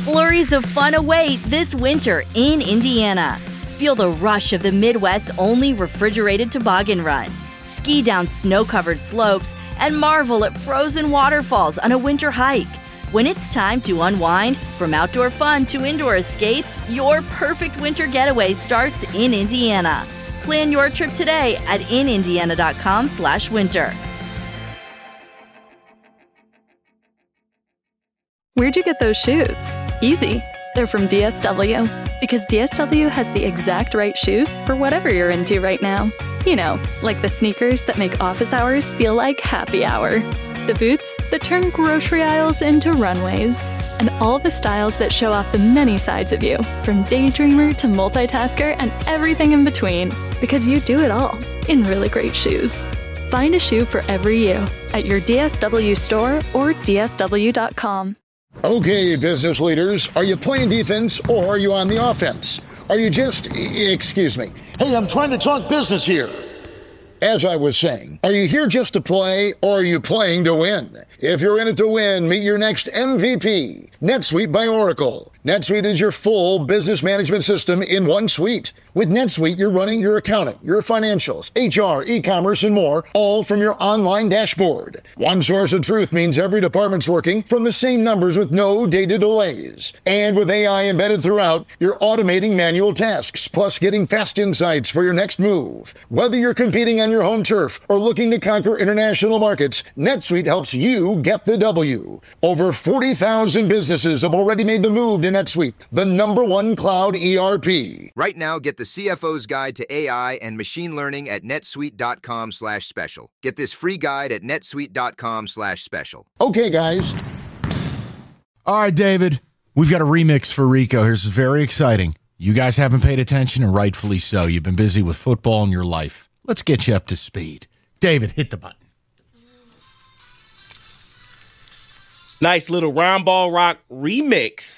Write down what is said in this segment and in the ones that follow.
Flurries of fun await this winter in Indiana. Feel the rush of the Midwest's only refrigerated toboggan run. Ski down snow-covered slopes and marvel at frozen waterfalls on a winter hike. When it's time to unwind, from outdoor fun to indoor escapes, your perfect winter getaway starts in Indiana. Plan your trip today at inindiana.com/winter. Where'd you get those shoes? Easy. They're from DSW. Because DSW has the exact right shoes for whatever you're into right now. You know, like the sneakers that make office hours feel like happy hour. The boots that turn grocery aisles into runways. And all the styles that show off the many sides of you, from daydreamer to multitasker and everything in between. Because you do it all in really great shoes. Find a shoe for every you at your DSW store or DSW.com. Okay, business leaders, are you playing defense or are you on the offense? Are you just, excuse me. Hey, I'm trying to talk business here. As I was saying, are you here just to play or are you playing to win? If you're in it to win, meet your next MVP, NetSuite by Oracle. NetSuite is your full business management system in one suite. With NetSuite, you're running your accounting, your financials, HR, e-commerce, and more, all from your online dashboard. One source of truth means every department's working from the same numbers with no data delays. And with AI embedded throughout, you're automating manual tasks, plus getting fast insights for your next move. Whether you're competing on your home turf or looking to conquer international markets, NetSuite helps you get the W. Over 40,000 businesses have already made the move to NetSuite, the #1 cloud ERP. Right now, get the CFO's Guide to AI and Machine Learning at netsuite.com/special. Get this free guide at netsuite.com/special. Okay, guys. All right, David, we've got a remix for Rico. Here's very exciting. You guys haven't paid attention, and rightfully so. You've been busy with football in your life. Let's get you up to speed. David, hit the button. Nice little Rhyme Ball Rock remix.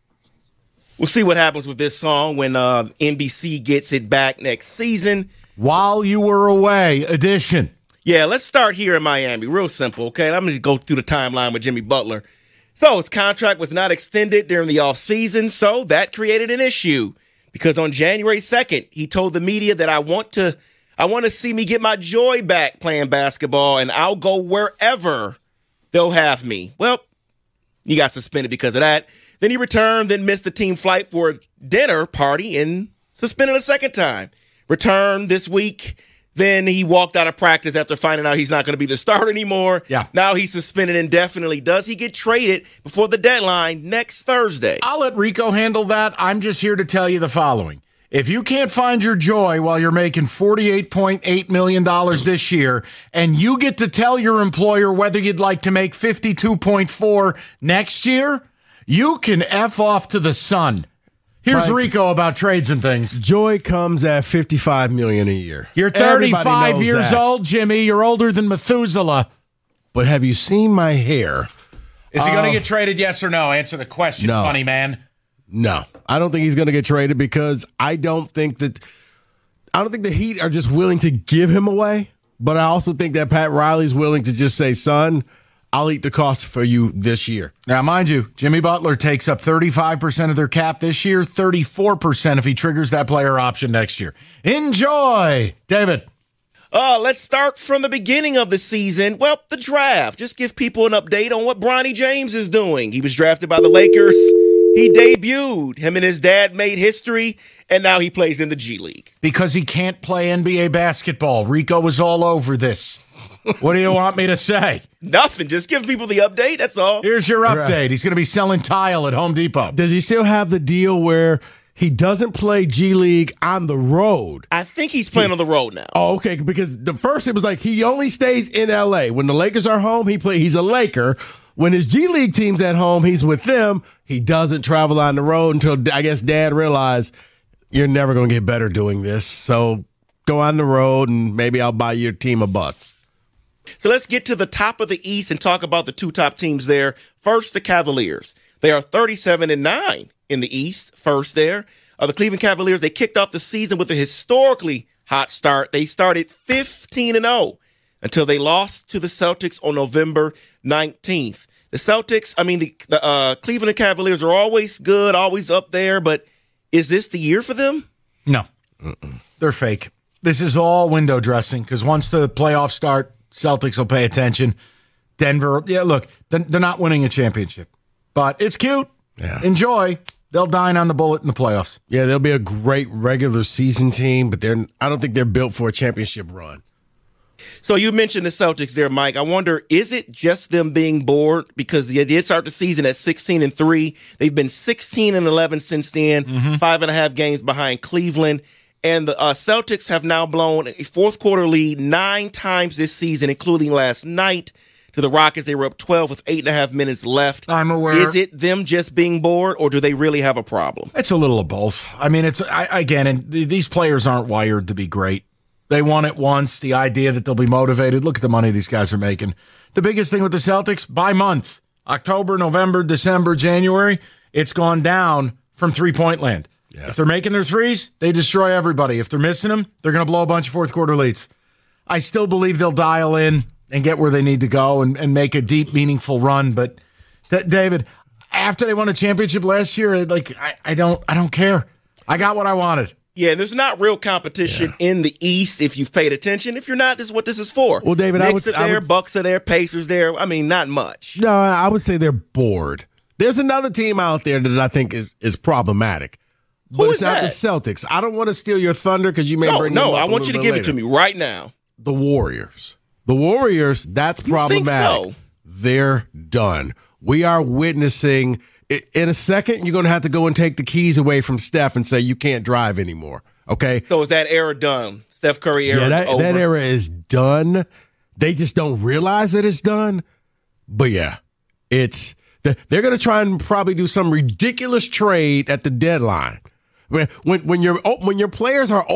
We'll see what happens with this song when NBC gets it back next season. While You Were Away edition. Yeah, let's start here in Miami. Real simple, okay? I'm going to go through the timeline with Jimmy Butler. So his contract was not extended during the offseason, so that created an issue. Because on January 2nd, he told the media that I want to see me get my joy back playing basketball, and I'll go wherever they'll have me. Well, he got suspended because of that. Then he returned, then missed a team flight for a dinner party and suspended a second time. Returned this week. Then he walked out of practice after finding out he's not going to be the starter anymore. Yeah. Now he's suspended indefinitely. Does he get traded before the deadline next Thursday? I'll let Rico handle that. I'm just here to tell you the following. If you can't find your joy while you're making $48.8 million this year, and you get to tell your employer whether you'd like to make $52.4 next year, you can F off to the sun. Here's Mike, Rico about trades and things. Joy comes at $55 million a year. You're 35 years old, Jimmy. You're older than Methuselah. But have you seen my hair? Is he going to get traded, yes or no? Answer the question, no. Funny man. No, I don't think he's going to get traded because I don't think the Heat are just willing to give him away. But I also think that Pat Riley's willing to just say, son, I'll eat the cost for you this year. Now, mind you, Jimmy Butler takes up 35% of their cap this year, 34% if he triggers that player option next year. Enjoy, David. Let's start from the beginning of the season. Well, the draft. Just give people an update on what Bronny James is doing. He was drafted by the Lakers. He debuted. Him and his dad made history, and now he plays in the G League. Because he can't play NBA basketball. Rico was all over this. What do you want me to say? Nothing. Just give people the update. That's all. Here's your update. He's going to be selling tile at Home Depot. Does he still have the deal where he doesn't play G League on the road? I think he's playing on the road now. Oh, okay. Because the first it was like he only stays in LA. When the Lakers are home, he's a Laker. When his G League team's at home, he's with them. He doesn't travel on the road until, I guess, Dad realized you're never going to get better doing this. So go on the road and maybe I'll buy your team a bus. So let's get to the top of the East and talk about the two top teams there. First, the Cavaliers. They are 37-9 in the East. First there. The Cleveland Cavaliers, they kicked off the season with a historically hot start. They started 15-0 until they lost to the Celtics on November 19th. The Celtics, I mean, the Cleveland Cavaliers are always good, always up there, but is this the year for them? No. They're fake. This is all window dressing because once the playoffs start, Celtics will pay attention. Denver, yeah, look, they're not winning a championship, but it's cute. Yeah. Enjoy. They'll dine on the bullet in the playoffs. Yeah, they'll be a great regular season team, but I don't think they're built for a championship run. So you mentioned the Celtics there, Mike. I wonder, is it just them being bored? Because they did start the season at 16-3. They've been 16-11 since then, 5.5 games behind Cleveland. And the Celtics have now blown a fourth quarter lead 9 times this season, including last night to the Rockets. They were up 12 with 8.5 minutes left. I'm aware. Is it them just being bored, or do they really have a problem? It's a little of both. I mean, these players aren't wired to be great. They won it once. The idea that they'll be motivated. Look at the money these guys are making. The biggest thing with the Celtics, by month, October, November, December, January, it's gone down from three-point land. Yeah. If they're making their threes, they destroy everybody. If they're missing them, they're going to blow a bunch of fourth quarter leads. I still believe they'll dial in and get where they need to go and make a deep, meaningful run. But, David, after they won a championship last year, I don't care. I got what I wanted. Yeah, there's not real competition in the East if you've paid attention. If you're not, this is what this is for. Well, David, Knicks are there, Bucks are there, Pacers there. I mean, not much. No, I would say they're bored. There's another team out there that I think is problematic. But Who it's is not that? the Celtics. I don't want to steal your thunder because you may bring them up I want you to give it to me right now. The Warriors. The Warriors, that's problematic. Think so? They're done. We are witnessing... In a second, you're going to have to go and take the keys away from Steph and say you can't drive anymore, okay? So is that era done? Steph Curry era over? That era is done. They just don't realize that it's done. But yeah, they're going to try and probably do some ridiculous trade at the deadline. When the players are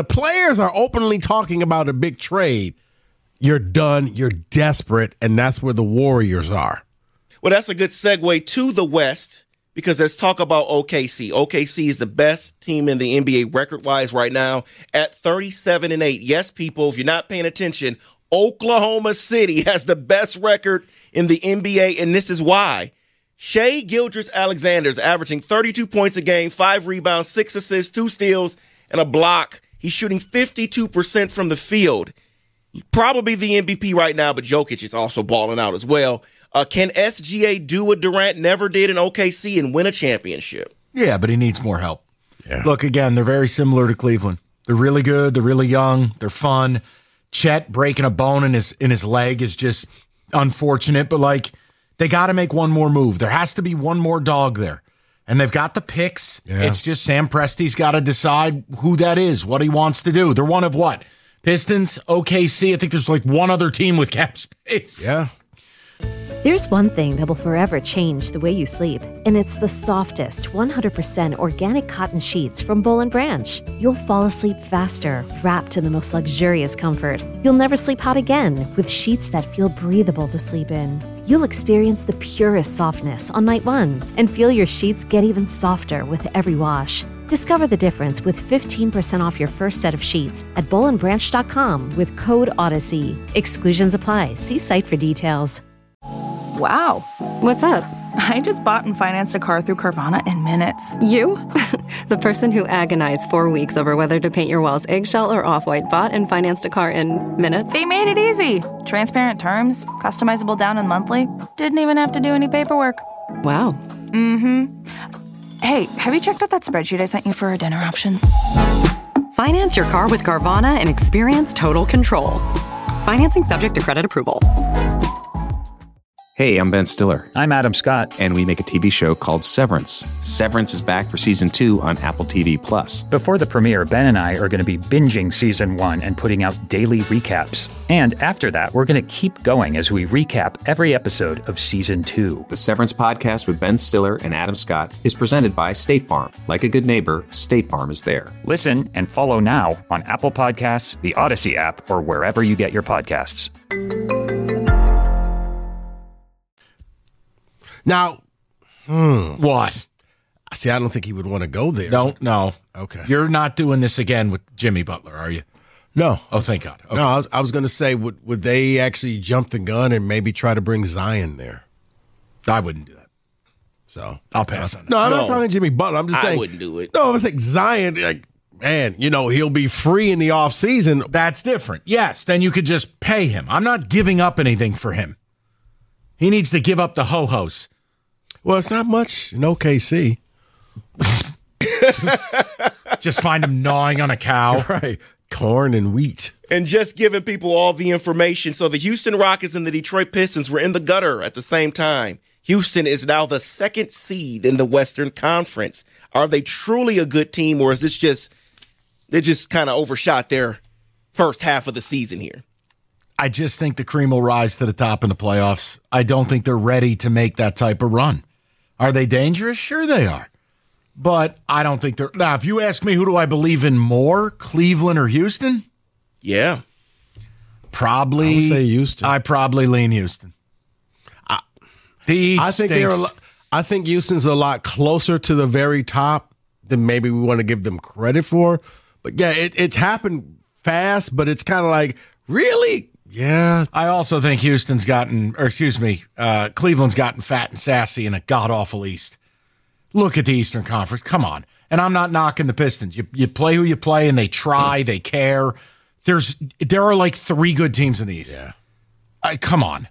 openly talking about a big trade, you're done, you're desperate, and that's where the Warriors are. Well, that's a good segue to the West because let's talk about OKC. OKC is the best team in the NBA record-wise right now at 37-8. Yes, people, if you're not paying attention, Oklahoma City has the best record in the NBA, and this is why. Shai Gilgeous-Alexander is averaging 32 points a game, 5 rebounds, 6 assists, 2 steals, and a block. He's shooting 52% from the field. Probably the MVP right now, but Jokic is also balling out as well. Can SGA do what Durant never did in OKC and win a championship? Yeah, but he needs more help. Yeah. Look, again, they're very similar to Cleveland. They're really good. They're really young. They're fun. Chet breaking a bone in his leg is just unfortunate, but they got to make one more move. There has to be one more dog there. And they've got the picks. Yeah. It's just Sam Presti's got to decide who that is, what he wants to do. They're one of what? Pistons, OKC. I think there's one other team with cap space. Yeah. There's one thing that will forever change the way you sleep, and it's the softest, 100% organic cotton sheets from Boll & Branch. You'll fall asleep faster, wrapped in the most luxurious comfort. You'll never sleep hot again with sheets that feel breathable to sleep in. You'll experience the purest softness on night 1 and feel your sheets get even softer with every wash. Discover the difference with 15% off your first set of sheets at bollandbranch.com with code Odyssey. Exclusions apply. See site for details. Wow. What's up? I just bought and financed a car through Carvana in minutes. You? The person who agonized 4 weeks over whether to paint your walls eggshell or off-white bought and financed a car in minutes? They made it easy. Transparent terms, customizable down and monthly. Didn't even have to do any paperwork. Wow. Mm-hmm. Hey, have you checked out that spreadsheet I sent you for our dinner options? Finance your car with Carvana and experience total control. Financing subject to credit approval. Hey, I'm Ben Stiller. I'm Adam Scott. And we make a TV show called Severance. Severance is back for Season 2 on Apple TV+. Before the premiere, Ben and I are going to be binging Season 1 and putting out daily recaps. And after that, we're going to keep going as we recap every episode of Season 2. The Severance podcast with Ben Stiller and Adam Scott is presented by State Farm. Like a good neighbor, State Farm is there. Listen and follow now on Apple Podcasts, the Odyssey app, or wherever you get your podcasts. Now, what? See, I don't think he would want to go there. No. Okay. You're not doing this again with Jimmy Butler, are you? No. Oh, thank God. Okay. No, I was going to say, would they actually jump the gun and maybe try to bring Zion there? I wouldn't do that. So I'll pass on that. No, I'm not talking Jimmy Butler. I'm just saying. I wouldn't do it. No, I was like Zion, like, man, he'll be free in the offseason. That's different. Yes, then you could just pay him. I'm not giving up anything for him. He needs to give up the ho-hos. Well, it's not much in OKC. Just find him gnawing on a cow. Right. Corn and wheat. And just giving people all the information. So the Houston Rockets and the Detroit Pistons were in the gutter at the same time. Houston is now the 2nd seed in the Western Conference. Are they truly a good team, or is this just they just kind of overshot their first half of the season here? I just think the cream will rise to the top in the playoffs. I don't think they're ready to make that type of run. Are they dangerous? Sure they are. But I don't think they're... Now, if you ask me who do I believe in more, Cleveland or Houston? Yeah. Probably... I would say Houston. I probably lean Houston. The East I think Houston's a lot closer to the very top than maybe we want to give them credit for. But yeah, it's happened fast, but it's kind of like, really? Yeah. I also think Cleveland's gotten fat and sassy in a god-awful East. Look at the Eastern Conference. Come on. And I'm not knocking the Pistons. You play who you play, and they try, they care. There are like 3 good teams in the East. Yeah. Come on.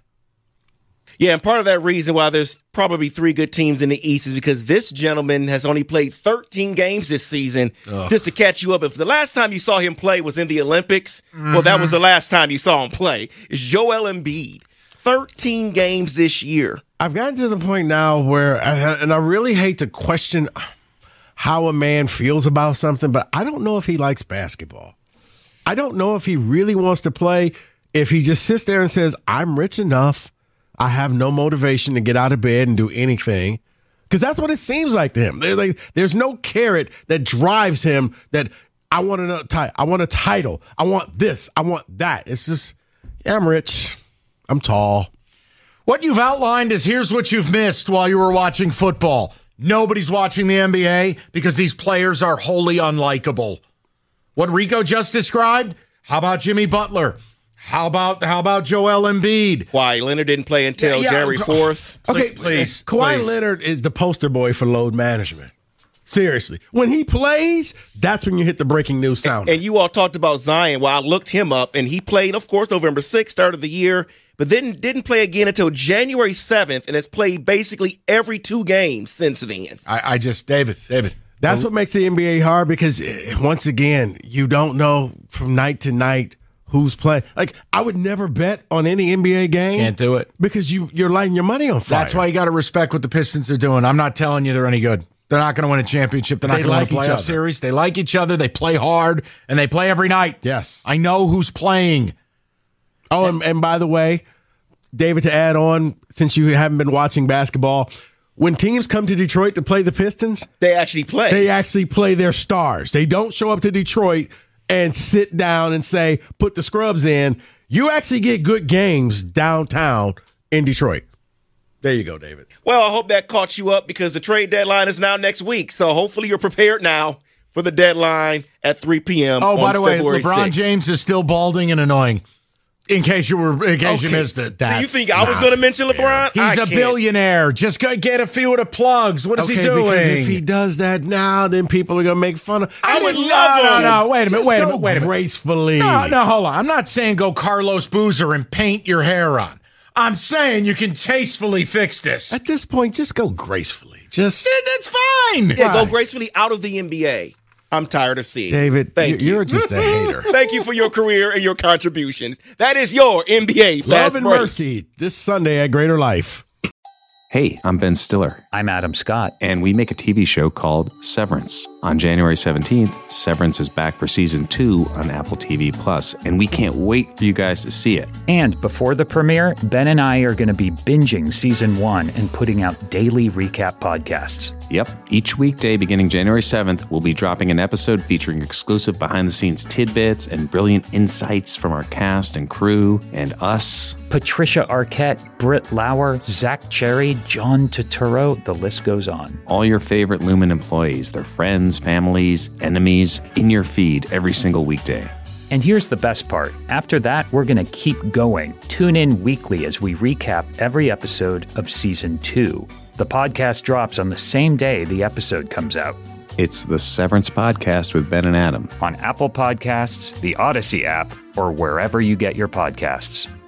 Yeah, and part of that reason why there's probably 3 good teams in the East is because this gentleman has only played 13 games this season. Ugh. Just to catch you up. If the last time you saw him play was in the Olympics, well, that was the last time you saw him play. It's Joel Embiid. 13 games this year. I've gotten to the point now where, and I really hate to question how a man feels about something, but I don't know if he likes basketball. I don't know if he really wants to play. If he just sits there and says, I'm rich enough, I have no motivation to get out of bed and do anything. Because that's what it seems like to him. There's no carrot that drives him that I want another title. I want a title. I want this. I want that. It's just, yeah, I'm rich. I'm tall. What you've outlined is here's what you've missed while you were watching football. Nobody's watching the NBA because these players are wholly unlikable. What Rico just described, how about Jimmy Butler? How about Joel Embiid? Why, Leonard didn't play until January 4th? Okay, please. Kawhi Leonard is the poster boy for load management. Seriously. When he plays, that's when you hit the breaking news sound. And you all talked about Zion. Well, I looked him up, and he played, of course, November 6th, start of the year, but then didn't play again until January 7th, and has played basically every 2 games since then. David. That's what makes the NBA hard because, once again, you don't know from night to night who's playing. Like, I would never bet on any NBA game. Can't do it. Because you're lighting your money on fire. That's why you got to respect what the Pistons are doing. I'm not telling you they're any good. They're not going to win a championship. They're not going to win a playoff series. They like each other. They play hard, and they play every night. Yes. I know who's playing. Oh, and by the way, David, to add on, since you haven't been watching basketball, when teams come to Detroit to play the Pistons, they actually play. They actually play their stars. They don't show up to Detroit and sit down and say, put the scrubs in. You actually get good games downtown in Detroit. There you go, David. Well, I hope that caught you up because the trade deadline is now next week. So hopefully you're prepared now for the deadline at 3 p.m. Oh, by the way, February LeBron 6th. James is still balding and annoying. In case you missed it. Do you think I was going to mention LeBron? He's a billionaire. Just go get a few of the plugs. What is he doing? Because if he does that now, then people are going to make fun of. I would love him. No, wait a minute. Gracefully. No, hold on. I'm not saying go Carlos Boozer and paint your hair on. I'm saying you can tastefully fix this. At this point, just go gracefully. That's fine. Yeah, go gracefully out of the NBA. I'm tired of seeing David, you're just a hater. Thank you for your career and your contributions. That is your NBA Fast Love and Break. Mercy this Sunday at Greater Life. Hey, I'm Ben Stiller. I'm Adam Scott. And we make a TV show called Severance. On January 17th, Severance is back for season 2 on Apple TV+, and we can't wait for you guys to see it. And before the premiere, Ben and I are going to be binging season 1 and putting out daily recap podcasts. Yep. Each weekday beginning January 7th, we'll be dropping an episode featuring exclusive behind-the-scenes tidbits and brilliant insights from our cast and crew and us. Patricia Arquette, Britt Lauer, Zach Cherry, John Turturro, the list goes on. All your favorite Lumen employees, their friends, families, enemies, in your feed every single weekday. And here's the best part. After that, we're going to keep going. Tune in weekly as we recap every episode of Season 2. The podcast drops on the same day the episode comes out. It's the Severance Podcast with Ben and Adam. On Apple Podcasts, the Odyssey app, or wherever you get your podcasts.